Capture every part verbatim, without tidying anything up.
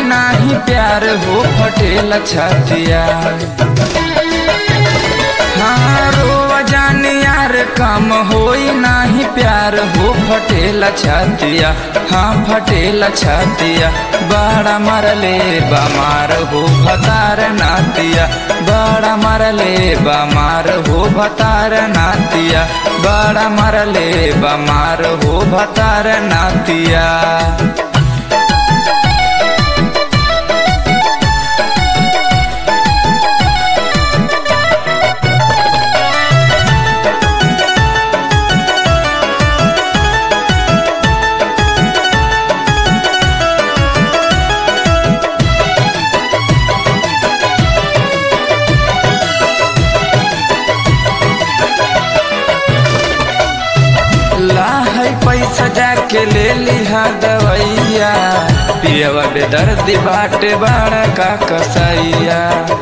नाही प्यार हो फटेला छातिया। हाँ रोवा जान यार कम होई नाही प्यार हो फटेला छातिया। हाँ फटेला छातिया बड़ा मरले बमार हो भतार नातिया। बड़ा मरले बमार हो भतार नातिया। बड़ा मरले बमार हो भतार नातिया। पैसा जाके ले लिहा दवैया पियवा बेदर्दी बाटे बड़ा का कसैया।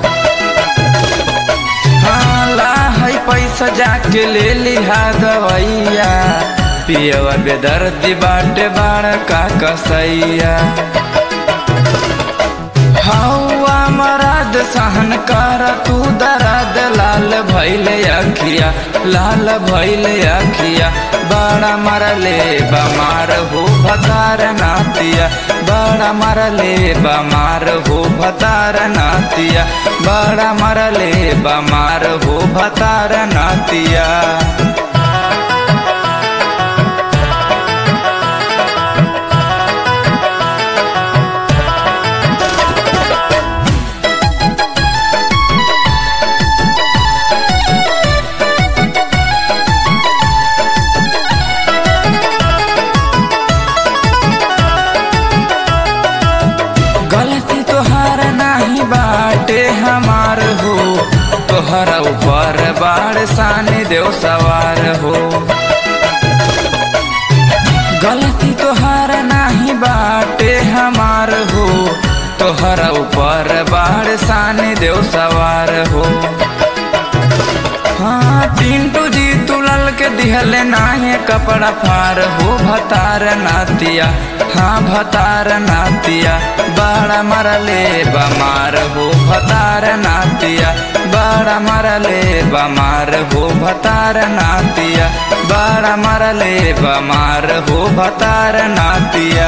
हाँ ला है पैसा जाके ले लिहा दवैया पियवा बेदर्दी बाटे बड़ा का कसैया। हवा मराद सहन कर तू दर्द लाल भैले अखिया। लाल भैले अखिया बड़ा मरले बमार हो भतार नातिया। बड़ा मरले बमार हो भतार नातिया। बड़ा मरले बमार हो भतार नातिया। गलती तोहार नाही बाटे हमार हो तोहरा ऊपर बाड़ सानी देव सवार हो। गलती तोहार नाही बाटे हमार हो तोहरा ऊपर बाड़ सानी देव सवार हो। हाँ पिंटू जी तुलल के दिहले नाहे कपड़ा फार हो भतार नातिया। हाँ भतार नातिया बड़ा मरले बमार हो भतार नातिया। बड़ा मरले बमार हो भतार नातिया। बड़ा मरले बमार हो भतार नातिया।